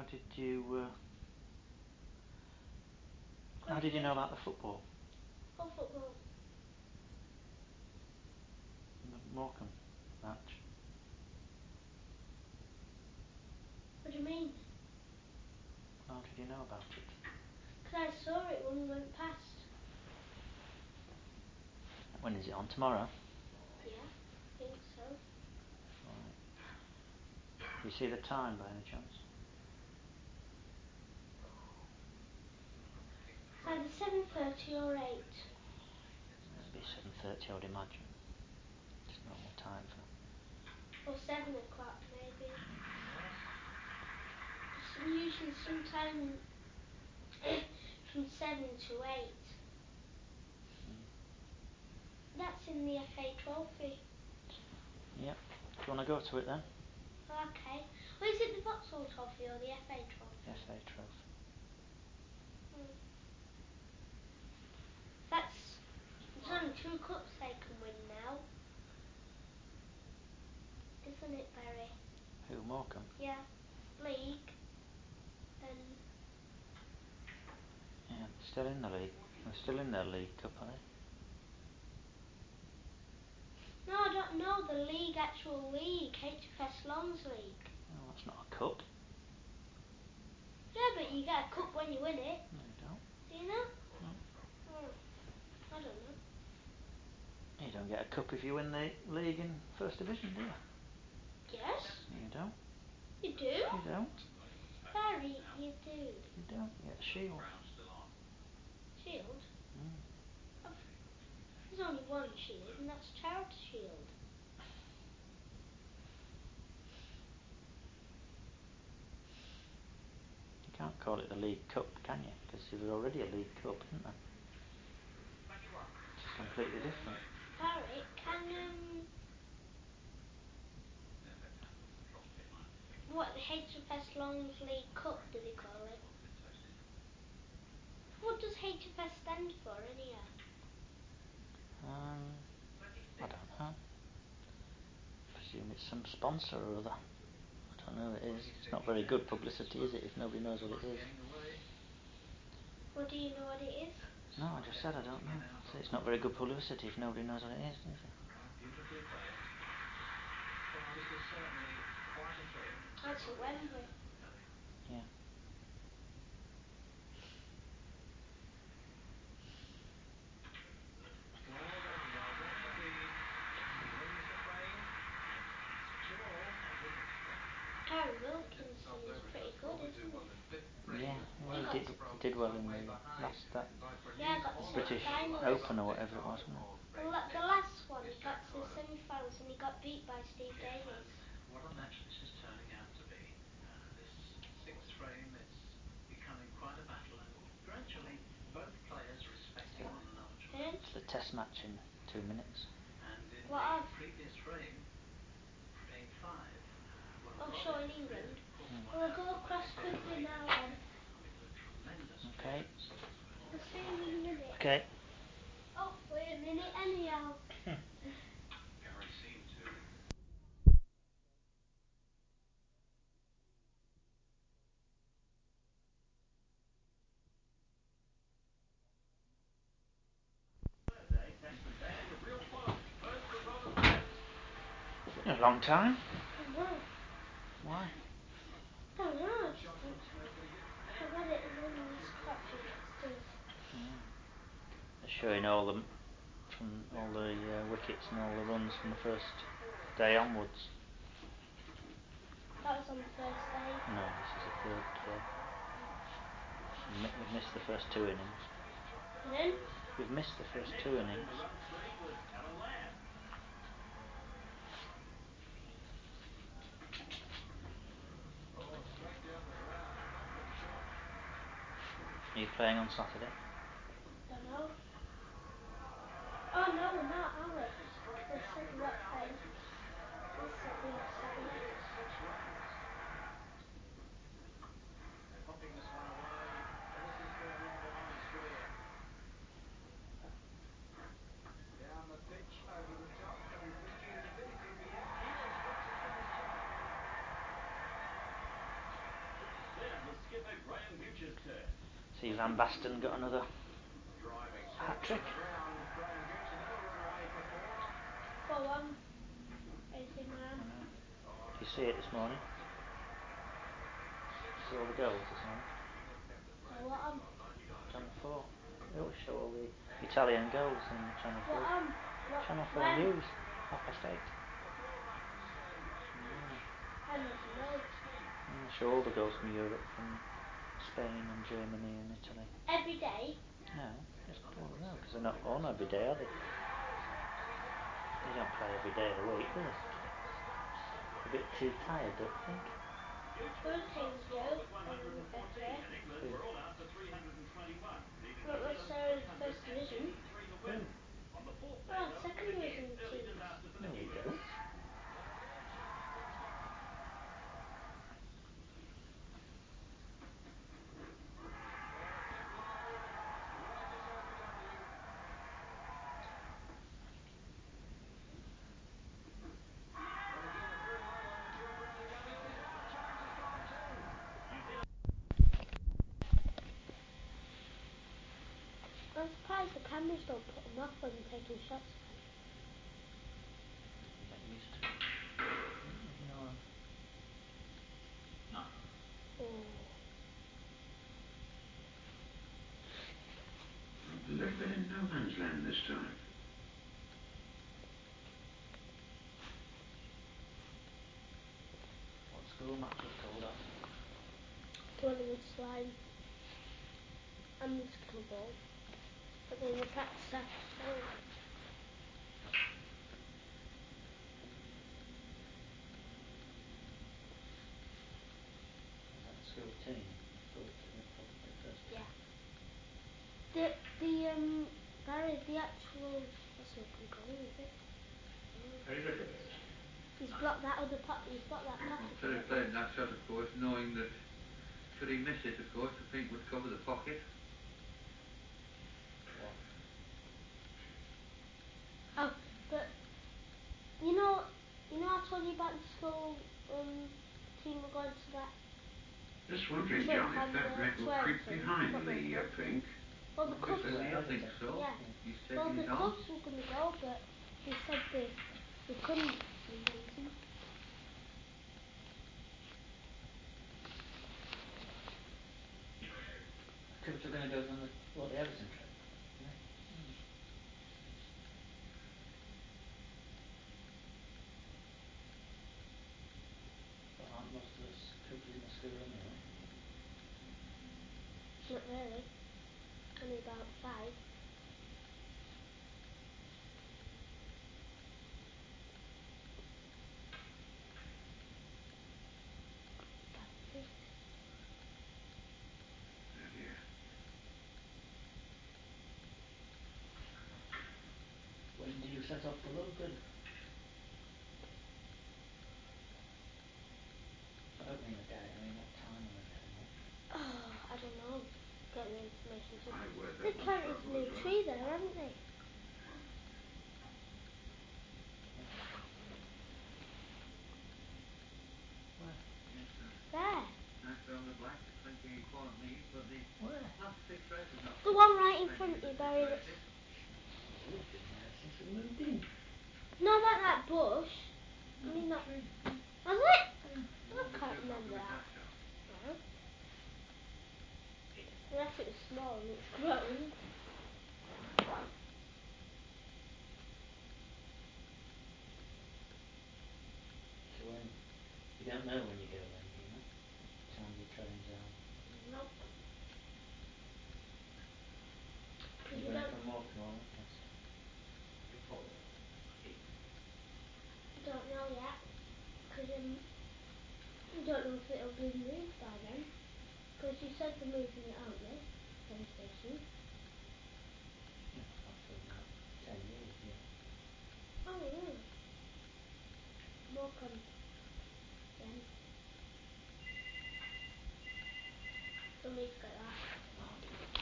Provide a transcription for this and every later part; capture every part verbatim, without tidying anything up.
did you? Uh, how did you know about the football? What football? The Morecambe match. What do you mean? How did you know about it? Because I saw it when we went past. When is it on? Tomorrow? Yeah, I think so. Right. Do you see the time by any chance? It's either seven thirty or eight. It'll be seven thirty, I would imagine. It's normal time for. Or seven o'clock maybe. It's usually sometime from seven to eight. Mm. That's in the F A Trophy. Yep. Do you want to go to it then? Okay. Well, is it the Vauxhall Trophy or the F A Trophy? F A Trophy. Hmm. That's. There's only two cups they can win now. Isn't it, Barry? Who, Morecambe? Yeah. League. And. Yeah, they're still in the league. They're still in their League Cup, are they? No, I don't know the league, actual league. H F S Long's League. Oh, that's not a cup. Yeah, but you get a cup when you win it. No, you don't. Do you know? No. Oh, I don't know. You don't get a cup if you win the league in First Division, do you? Yes. You don't. You do? You don't. Barry, you do. You don't. You get a shield. Shield? Mm. I've, there's only one shield, and that's Charity Shield. You can't call it the League Cup, can you? Because there's already a League Cup, isn't there? It's completely different. Barry, can um, what the H F S Long's League Cup do they call it? What does H F S stand for, anyhow? Um, I don't know. Presume it's some sponsor or other. I don't know what it is. It's not very good publicity, is it, if nobody knows what it is? Well, do you know what it is? No, I just said I don't know. So it's not very good publicity if nobody knows what it is, is it? Beautifully played. Well, this is certainly quite a thrill. That's at Wembley. Yeah. Well, then, well, what's the lead? He wins the frame. Two all. Gary Wilkinson is pretty good, isn't he? Yeah, well, He he got did, he did well in the last, that Yeah, I got to British semi-finals. Open or whatever it was, wasn't it? The, la the last one, he got to the semi-finals and he got beat by Steve Davis. What a match this is turning out to be. Uh, this sixth frame, it's becoming quite a battle, and gradually both players respecting one another. Then, It's the test match in two minutes. And in what the of? previous frame, frame five, uh, well, Oh, Robin sure, in England. really pulled Mm. one We'll out go of the across bag there quickly late. now then. With a tremendous Okay. clearance. We'll see you in a minute. Okay. Oh, wait a minute, anyhow. Gary seemed to. A long time. I don't know. Why? I don't know, I just don't. I read it and then there's quite a few messages. Mm. They're showing all the from all the uh, wickets and all the runs from the first day onwards. That was on the first day. No, this is the third day. We've missed the first two innings. Pardon? We've missed the first two innings. Oh, straight down the ground. Cracking shot. Are you playing on Saturday? Don't know. Oh no, we're not, are we? We said we're not playing. We said we are Saturday. Six runs. They're popping this one away, and this is going along the line square. Down the pitch, over the top. Can he push through to finish in the end? He has got to finish. Richard Kerr. See Van Basten got another Driving hat trick. Brown, Graham Gooch, another runaway for four. For one. A C Milan. I know. Oh, Did you see it this morning? See all the goals this morning? For what um? Channel four. They always show all the Italian goals on Channel four. What um? What? Channel four When? News. Half past eight. I never know. Yeah, they show all the goals from Europe, from Spain and Germany and Italy. Every day? No, just all of them, because they're not on every day, are they? They don't play every day of the week, do they? A bit too tired, don't you think? Those teams do. Um, and England Who? were all out for three hundred twenty-one, leaving Not New Zealand necessarily three hundred first division. eighty-three to Who? win. On the fourth day, Oh, though, second the division early teams. disaster for No, the we Kiwis. don't. I'm surprised the cameras don't put them off when they're taking shots. Get used to it. Ignore them. Oh. They've been in no man's land this time. What school match was called off? Tournament slime. And the skittle ball. But then the practice after. Was that the school team? Full the, the first team? Yeah. The, the, um, Barry, the actual, that's not control, is it? Very little. He's blocked that other pot, he's blocked that Well, pocket. Terry played that shot, of course, knowing that should he miss it, of course, the pink would cover the pocket. What? Oh, but, you know, you know I told you about the school, um, team were going to that Just wondering, trip John, on if that the red will creep Swansea behind football the uh, club. pink. Well, the Because clubs, uh, you think so? yeah. He's Well, taking the it on. clubs were going to go, but they said they, they couldn't for some reason. Coops are going to go on the, what, the Everton trip? Yeah. Mm. Well, aren't most of us Coops in the school anyway? Not really. Only about five. Six. Oh, dear. When do you set off for London? I don't mean a day, I mean what time on a day, mate. Oh, I don't know. Get the information too. I wear that They're one planting trouble a new as well. tree there, haven't they? Where? Yes, sir. There. Nice on the black, twenty fallen leaves, but the Where? last six red is not. The one right in Thank front of you, you, Mister Barry. Tracy. Well, we've been there since we moved in. Not like that bush. I No, mean that. tree. Was it? Yeah. I One or can't two remember coconut that. hash shop. No. Unless it was small and it's grown. So when, you don't know when you go then, do you know? Time your train's out. Nope. Because You're you going don't, from Morecambe or Lancaster? you don't know yet. Because um, you don't know if it'll be moved by then. Because you said they're moving it, aren't they? Train station. Yeah, not for about ten years yet. Oh, really? Welcome. Then. Still need to get that.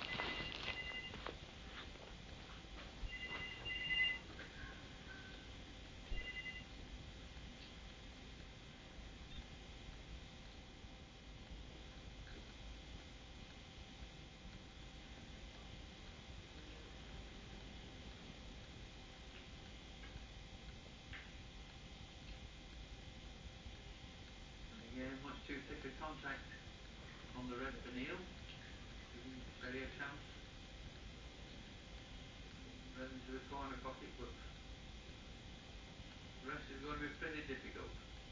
contact on the red for Neil. Give him barely a chance. Red into the corner pocket, but the rest is going to be pretty difficult.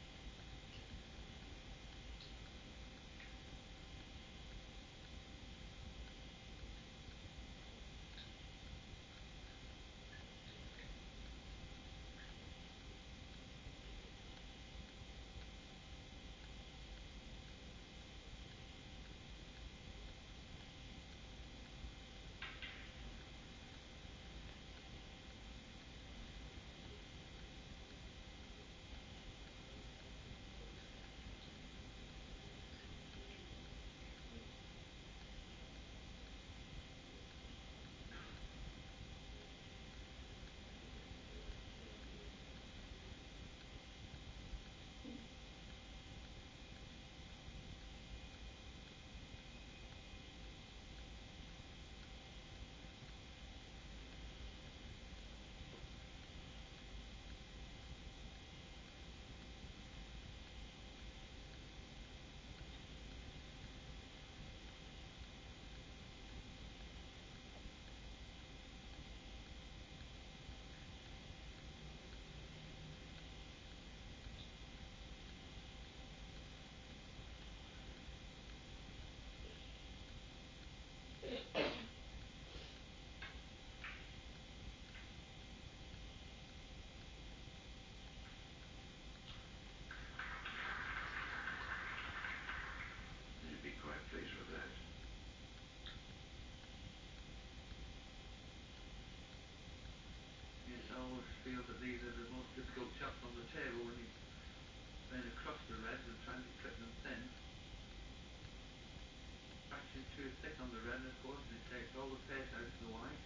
You'd be quite pleased with that. Yes, I always feel that these are the most difficult shots on the table when you're playing across the reds and trying to clip them thin. Scratching too thick on the red, of course, and it takes all the pace out of the white.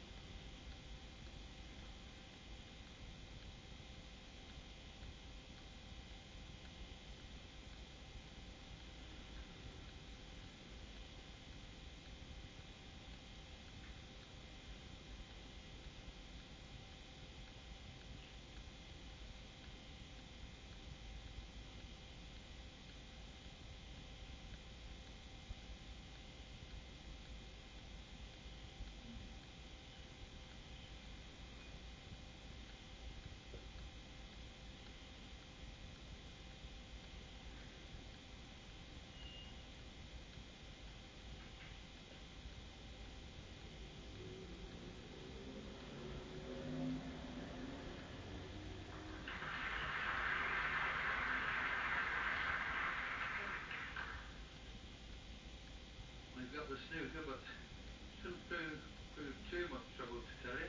We've got the snooker, but shouldn't prove, prove too much trouble to Terry.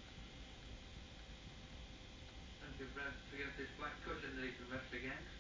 Plenty of rest against this black cushion that he can rest against.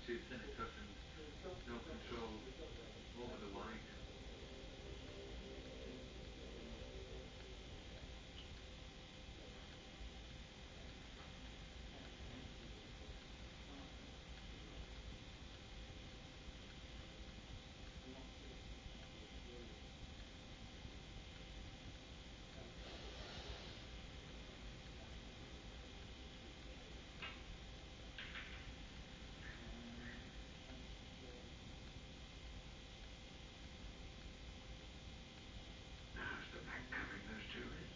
too thin a cut and no control over the white. How's the bank covering those two reds?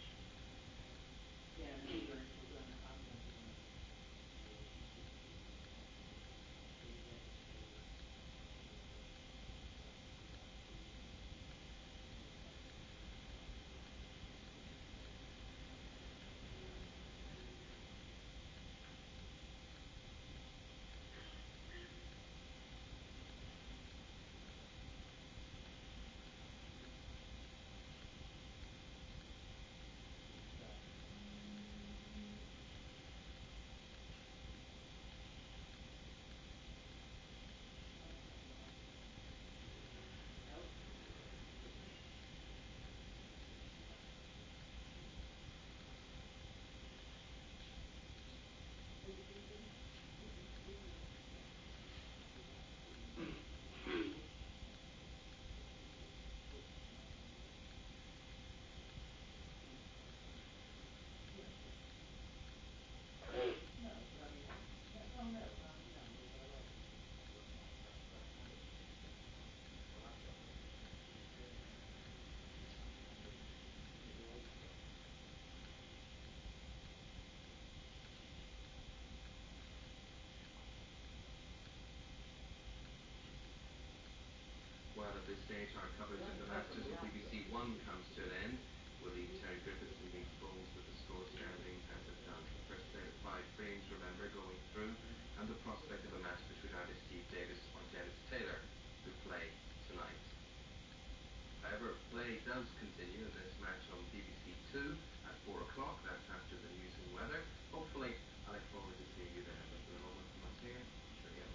Well, at this stage, our coverage of the Masters on B B C One comes to an end. We'll leave Terry Griffiths and Dean Sproles with the score standing as it does. The first set of five frames, remember, going through, and the prospect of a match between either Steve Davis or Dennis Taylor, who play tonight. However, play does continue in this match on B B C Two at four o'clock. That's after the news and weather. Hopefully, I look forward to seeing you then. But for the moment, from us here, cheerio.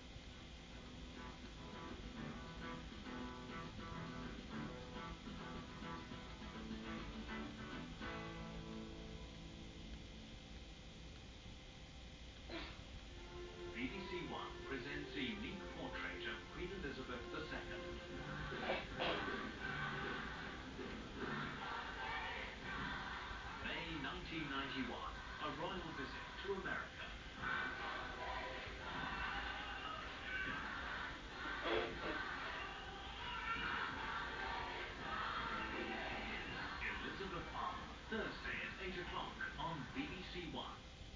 B B C One presents a unique portrait of Queen Elizabeth the Second. May nineteen ninety-one, a royal visit to America. Elizabeth Arm, Thursday at eight o'clock on B B C One.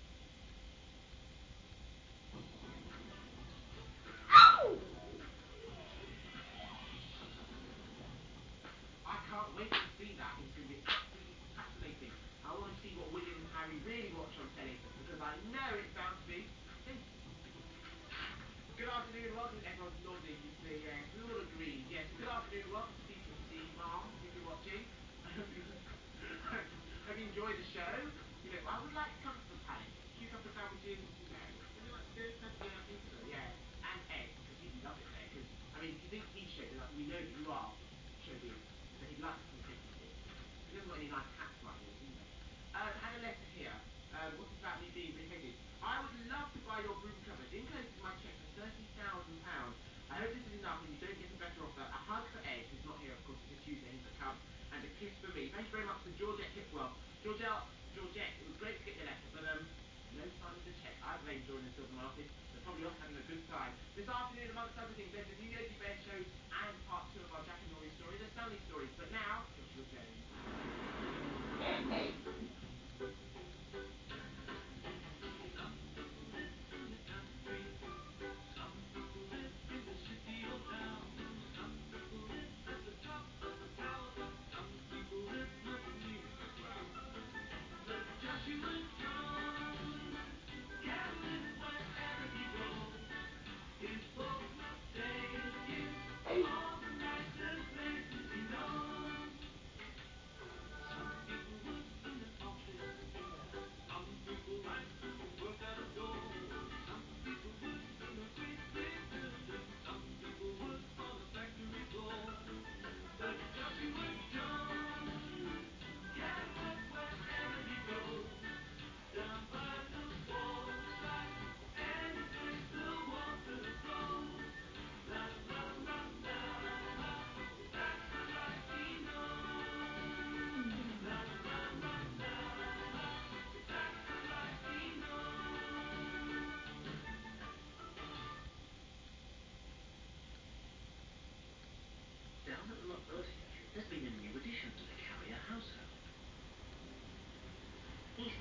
I can't wait to see that. It's going to be absolutely fascinating. I want to see what William and Harry really watch on telly, because I know it's bound to be this. Good afternoon, welcome. Everyone's nodding, you see, yes, we all agree. Yes, good afternoon, welcome to C Q C, Mom, if you're watching. I hope you, hope you enjoy the show. You know, I would like to come to the palace. Cucumber sandwiches, no. Would you like to go? Yeah, I think so, yeah. And eggs, because he'd love it there. Because, I mean, if you think he's showbiz, like, we know that you are showbiz, so he'd like to come and take you to. He doesn't got any nice hats like yours anyway. Uh, had a letter here. Um, what's this about me being big-headed? I would love to buy your broom cupboard. Enclosed is my cheque for thirty thousand pounds. I hope this is enough and you don't get a better offer. A hug for Ed, who's not here, of course, it's a Tuesday, he's at come. And a kiss for me. Thank you very much to Georgette Hipwell. Georgette, Georgette, it was great to get your letter, but um, no sign of the cheque. I blame Jordan and Silver Market. They're probably off having a good time. This afternoon, amongst other things, there's a new Yogi Bear show and part two of our Jack and Laurie story, the Stanley stories. But now, Joshua Jones.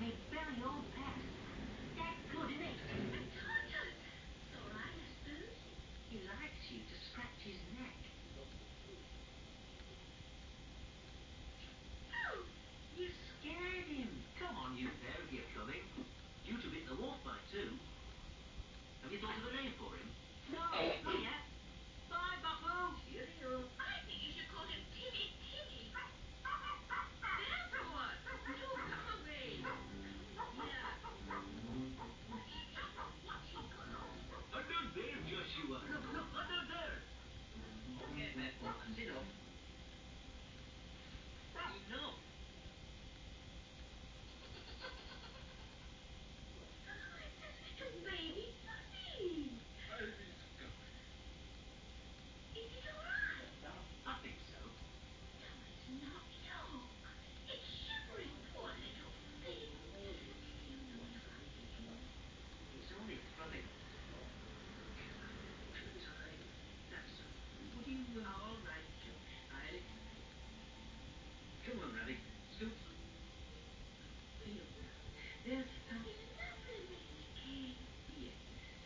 a very old pet. That's good, isn't it? A tortoise! It's all right, I suppose. He likes you to scratch his neck. Oh! You scared him. Come on, you pair, if you're coming. You two bit the wolf bite too. Have you thought of a name for him? No, not yet. Bye, Buffalo. Cheerio. I think you should call him Timmy Timmy. There's one. Do come away. Yeah. What's he got? Under there, Joshua. Look, look, under there. Okay, Pep, that's enough. That's enough. Oh, it's a little baby puppy. Ivy Sky. Is it all right? I think so. No, it's not. Look. It's shivering, poor little thing. It's only funny. Too tiny. That's all. Would you, uh... All right, Josh. I'll explain. Come on, Rabbit. Scoot. Fiona, there's some... It's lovely, Mister King. Yes.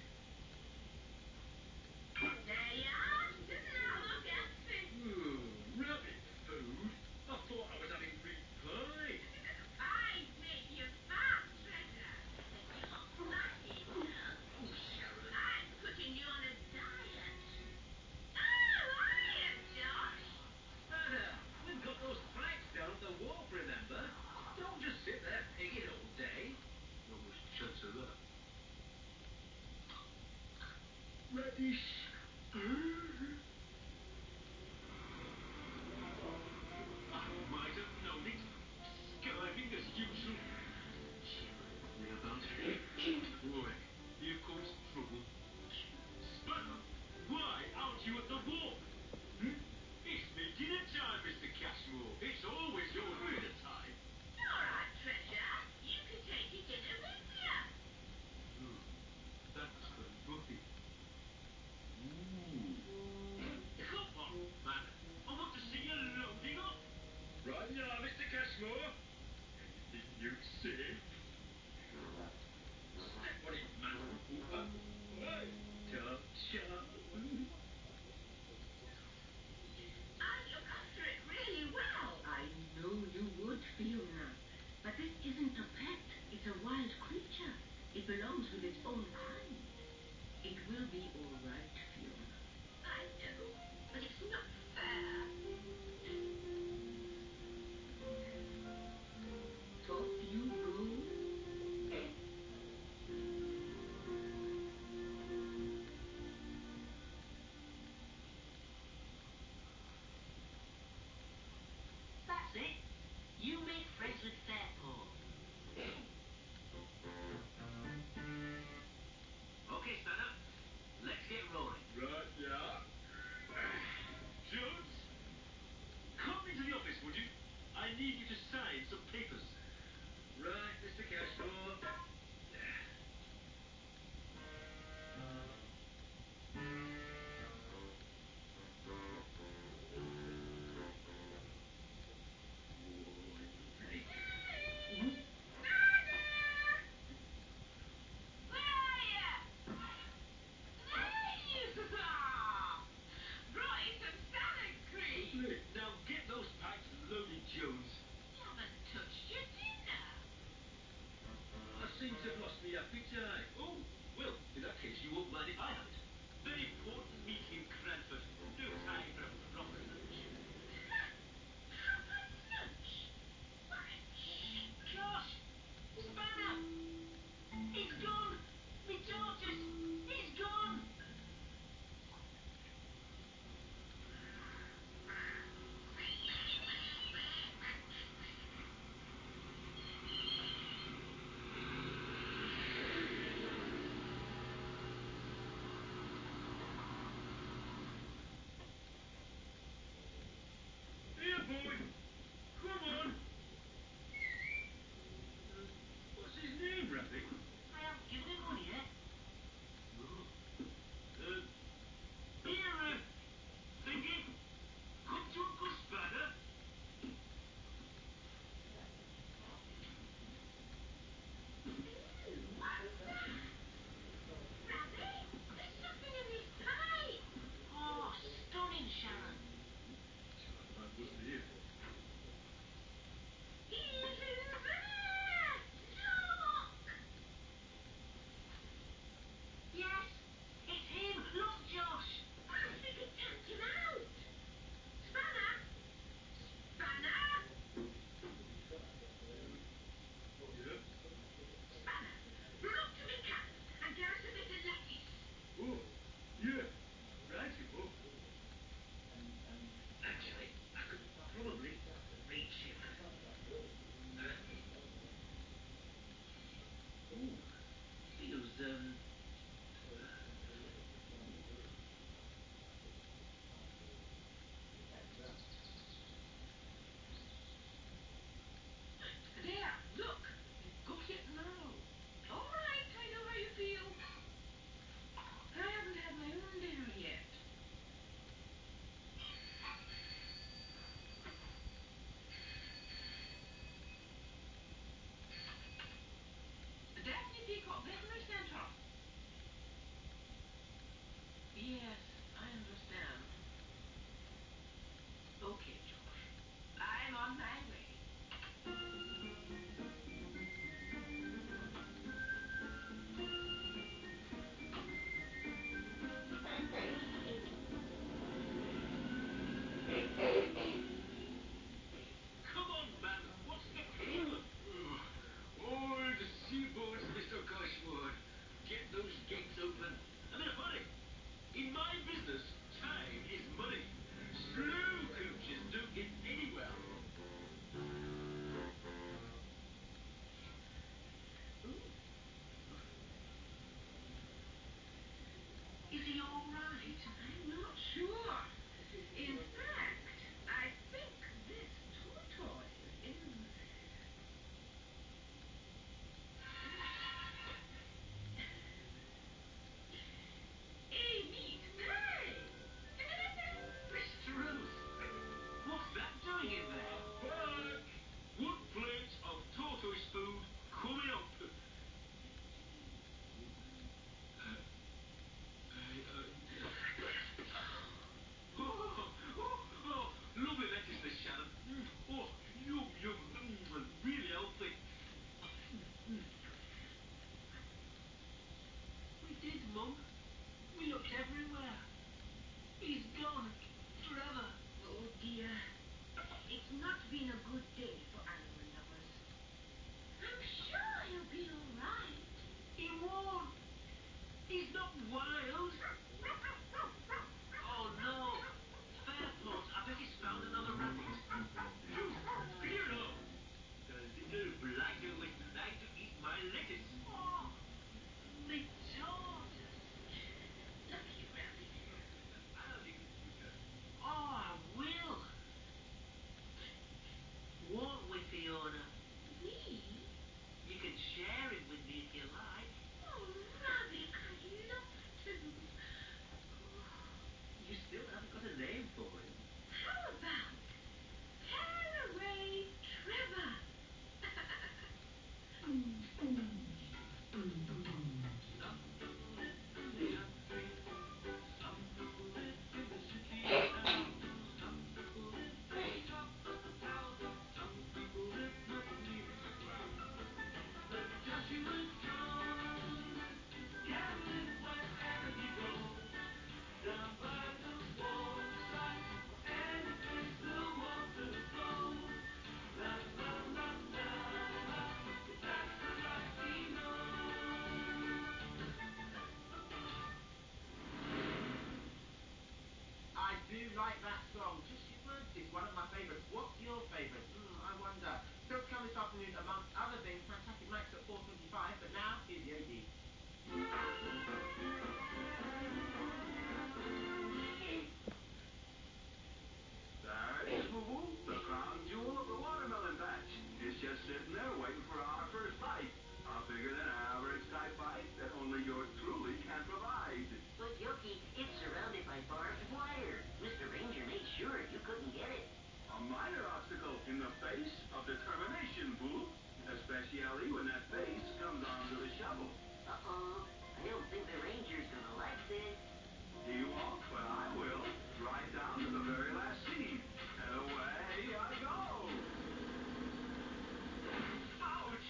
There you are. Now look at me. Ooh, rabbit food? I thought I was having meat pie. Pies make you fat, Treasure. And you're fatty, girl. Oh, Sharon. I'm putting you on a diet. Oh, hiya, Josh. Anna, we've got those planks down at the wharf, remember? Don't just sit there pigging all day. Not much chance of that. Radish. I might have known it. Skiving as usual. Sharon, whereabouts? Boy, here comes trouble. Sparrow, why aren't you at the wharf? Hmm? It's me dinner time, Mister Cashmore. It's always your dinner time. All right, Treasure. You can take your dinner with you. Hmm, that's for nothing. Ooh. Come on, man. I want to see you loading up. Right now, Mister Cashmore. Anything you say? Step on it, man. Hooper. Hey, cha-cha. I look after it really well. I know you would, Fiona. But this isn't a pet. It's a wild creature. It belongs with its own kind. It will be all right, Fiona. I know, but it's not fair. Off you go. That's it. You make friends with Fairpaw. Okay, Santa. Let's get rolling. Right, yeah. everywhere. He's gone forever. Oh dear. It's not been a good day for animal lovers. I'm sure he'll be all right. He won't. He's not wild. Oh no. Fairport, I bet he's found another rabbit. Hero! The little blighter was trying to eat my lettuce. Oh, the tortoise. Lucky rabbit. I'll take it, Peter. Oh, I will. Won't we, Fiona? Me? You can share it with me if you like. Oh, rabbit, I'd love to. You still haven't got a name for him. How about Caraway Trevor? Some people live in the country. Some people live in the city town. Some people live at the top of the town. Some people live not near the ground. But Joshua John can live wherever he goes. Down by the waterside, any place the water flows. La la la la la, that's the life he knows. I do like that song. Just your words, it's one of my favourites. What's your favourite? Hmm, I wonder. Still to come this afternoon, amongst other things, Fantastic Max at four twenty-five, but now, here's Yogi. There it is, Boo-Boo, the crown jewel of the watermelon patch. It's just sitting there waiting for our first bite. A bigger than average type bite that only yours truly can provide. But Yogi, it's surrounded by barbed wire. Mister Ranger made sure you couldn't get it. A minor obstacle in the face of determination, Boo. Especially when that face comes onto the shovel. Uh-oh, I don't think the Ranger's gonna like this. He won't, but I will. Right down to the very last seed. And away I go. Ouch!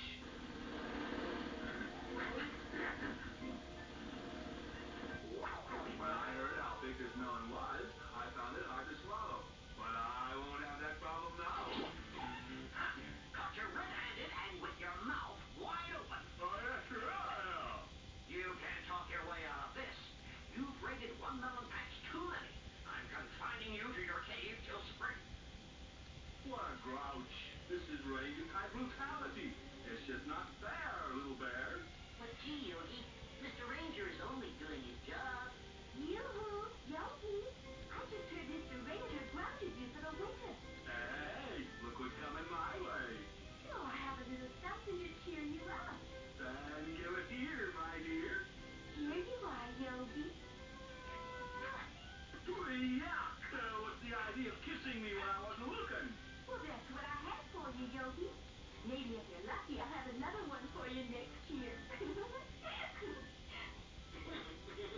When I heard how big this melon was, I found it hard to swallow. But I won't have that problem now. Caught you red-handed and with your mouth wide open. Oh, yes, sure I am. You can't talk your way out of this. You've raided one melon patch too many. I'm confining you to your cave till spring. What a grouch. This is Ranger-type brutality. It's just not fair, little bear. But gee, Yogi, Mister Ranger is only doing his job. Yoo-hoo, Yogi. I just heard Mister Ranger grounded you for the winter. Hey, look what's coming my way. So I have a little something to cheer you up. Then give it here, my dear. Here you are, Yogi. Yuck! Uh, what's the idea of kissing me when I wasn't looking? Well, that's what I have for you, Yogi. Maybe if you're lucky, I'll have another one for you next year.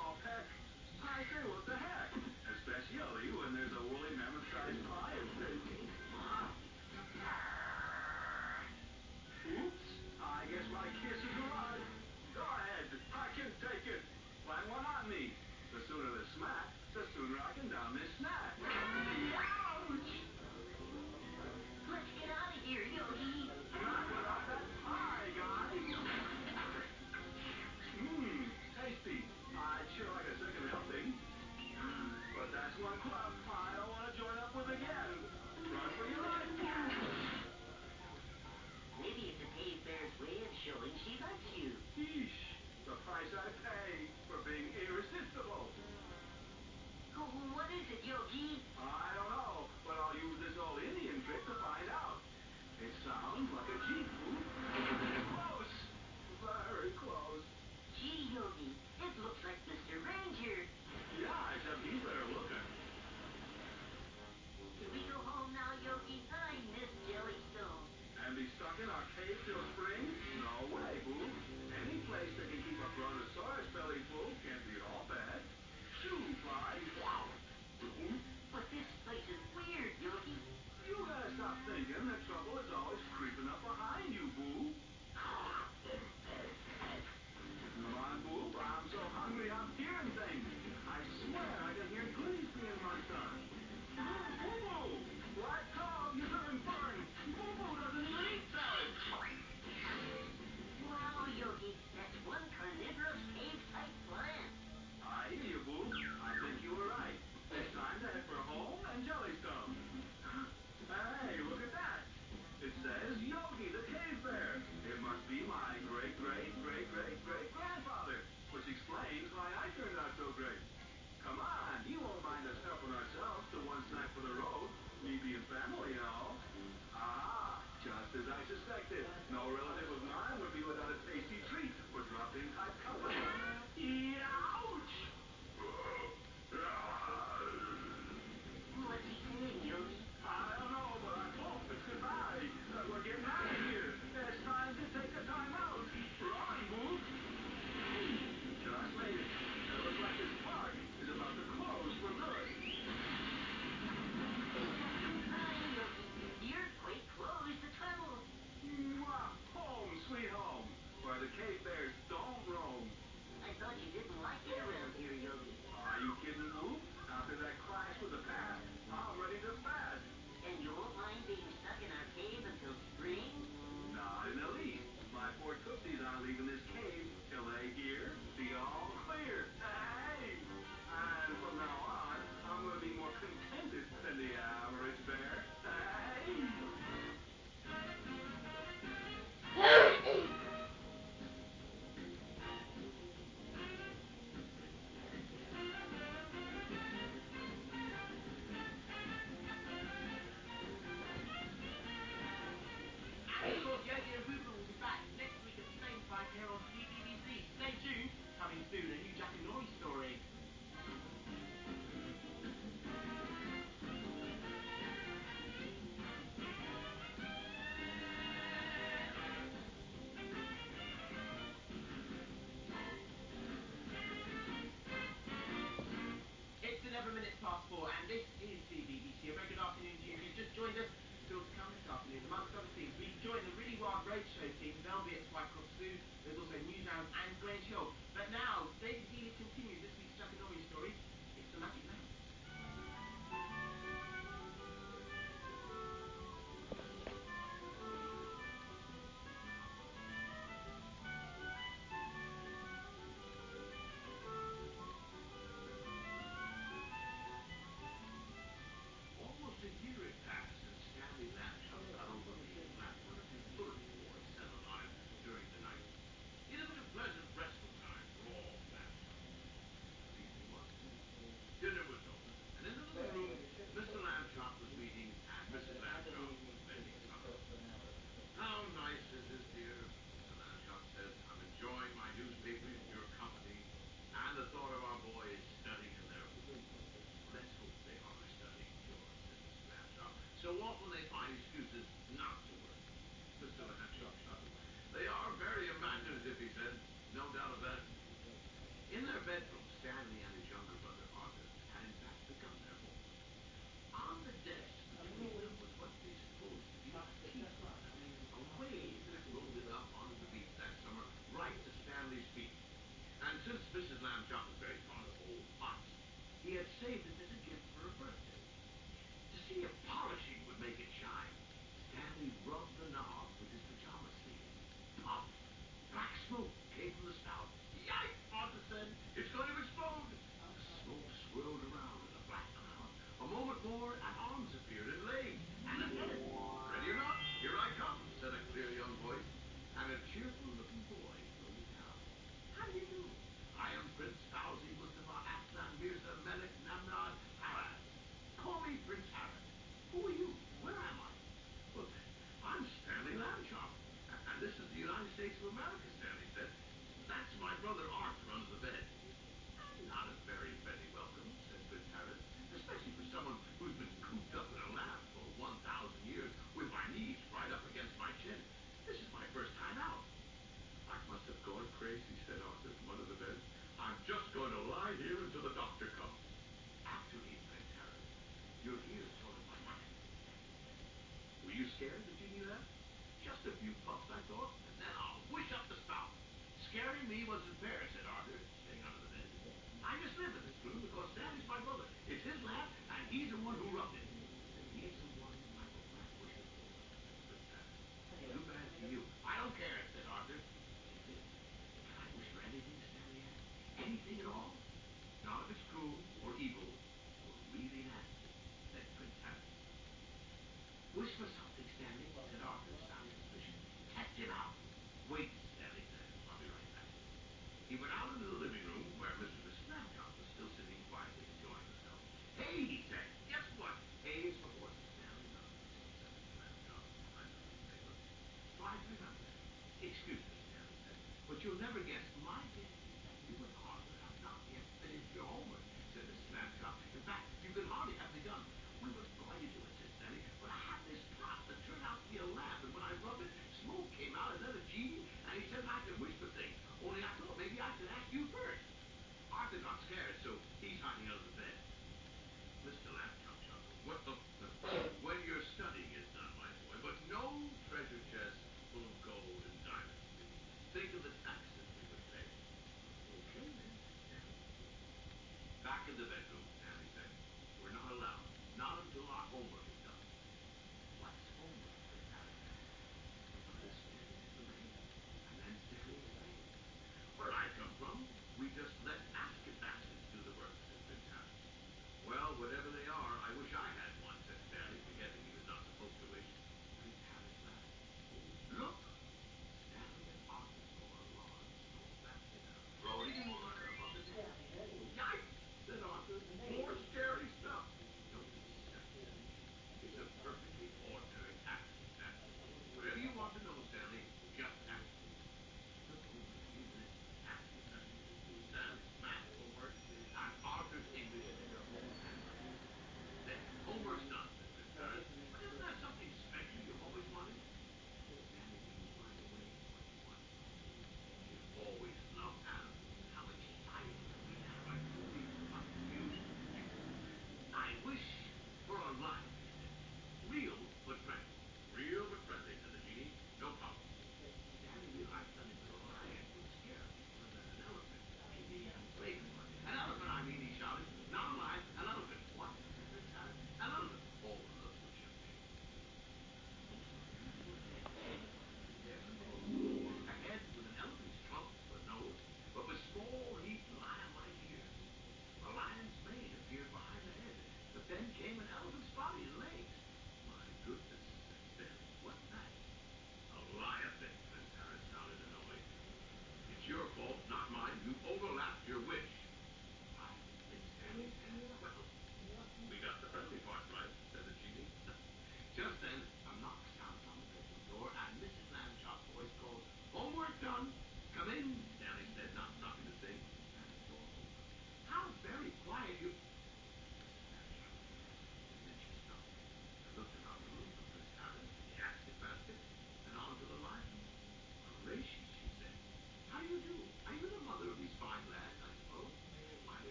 small peck. I say, what the heck? Especially when there's a woolly mammoth-sized pie at stake. Oops, I guess my kiss has arrived. Go ahead, I can take it. Plan one on me. The sooner the smack, the sooner I can down this snack. Ouch! Let's get out of here, Yogi. Not without that pie, guys. Mmm, tasty. I'd sure like a second helping. But that's one club I don't want to join up with again. Run for your life, fool. Maybe it's a cave bear's way of showing she loves you. Yeesh, the price I pay for being irresistible. Oh, what is it, Yogi? I don't know, but I'll use this old Indian trick to find out. It sounds like a jeep, fool. Close. Very close. Gee, Yogi, it looks like Mister Ranger. Yeah, except he's better looking. Can we go home now, Yogi? I miss Jellystone. And be stuck in our cave till spring? No way, boo. Any place that can keep a brontosaurus belly full can't be all bad. Shoo, fly. But this place is weird, Yogi. You gotta stop thinking that trouble is always creeping up behind you, boo. Come on, boo. I'm so hungry I'm hearing things. I swear I can hear goodies being munched on. Boo-boo! Black dog, you live in fern. Boo-boo doesn't even eat salad. Wow, Yogi, that's one carnivorous cave-type plant. I hear you, boo. I think you were right. It's time to head for home and Jellystone. Hey, look at that. It says Yogi the Cave Bear. It must be my great, great, great, great, great grandfather, which explains why I turned out so great. Come on, he won't mind us helping ourselves to one snack for the road, me being family and all. Ah, just as I suspected. No relative of mine would be without a tasty treat for drop-in type company. Ouch! What's he saying, Yogi? I don't know, but I hope it's goodbye. Uh, we're getting out of here. It's time to take a time out. Run, boo. Just made it. And it looks like this park is about to close for good. Hi, Yogi. The earthquake closed the tunnel. Mwah. Home, sweet home, where the cave bears don't roam. I thought you didn't like it around here, Yogi. Are you kidding, boo? After that clash with the past, I'm ready to spaz. And you won't mind being stuck in our cave until spring? Not in the least. My poor tootsies aren't leaving this cave till they hear the all clear. Hey! And from now on, I'm going to be more contented than the average bear. Hey! And of course, Yogi and Boo Boo will be back next week at the same time here on C B B C. Stay tuned. Coming soon, a new Jackanory story. It's eleven minutes past four, and this is C B B C. A very good afternoon to you if you've just joined us. Still to come this afternoon, amongst other things, we join the Really Wild Roadshow team. They'll be at Twycross Zoo. There's also Newsround and Grange Hill. But now, David Healy continues this week's Jackanory story. It's the Magic Lamp. Almost a year had passed since Stanley Lamb got over being trapped on a bullet war at Settlement Island during the night. It had been a pleasant, restful time for all Lamb. At least it was. Dinner was over, and in the living room, Mister Lambchop was reading, and Missus Lambchop was mending supper. How nice is this, dear? Mister Lambchop said. I'm enjoying my newspapers, your company, and the thought of our boys studying in their room. Let's hope they are studying, George, said Mister Lambchop. So often they find excuses not to work. Mister Lambchop chuckled. They are very imaginative, he said. No doubt of that. In their bedroom, Stan right here until the doctor comes. Actually, Prince Harry, you're here sort of by accident. Were you scared, the genie laughed? Just a few puffs, I thought, and then I'll wish up the spout. Scaring me wasn't fair, said Arthur, staying under the bed. I just live in this room because Stanley's my brother. It's his lab, and he's the one who rubbed it. And he's the one I will grant wishes for, said Prince Harry. Too bad for you. I don't care, said Arthur. Get this. Can I wish for anything, Stanley asked? Anything at all? Not if it's cruel, or evil, or really nasty, said Prince Harry. Wish for something, Stanley, said Arthur, sounding suspicious. Test him out. Wait, Stanley said. I'll be right back. He went out into the living room where Mister and Missus Laptop was still sitting quietly enjoying themselves. Hey, he said, guess what? Hey is for horses, Stanley. Nothing else, said Mister Laptop. I know you paper. Try to remember that. Excuse me, Stanley said, but you'll never guess. My guess is that you and Arthur have not yet finished your homework, said Missus Laptop. In fact, you could hardly have begun. We were going to do it, said Stanley, but I have this pot that turned out to be a lamp, and when I rubbed it, smoke came out, and then a genie, and he said I could wish for things. Only I thought maybe I should ask you first. Arthur got scared, so he's hiding under the bed. Mister Laptop chuckled. What the...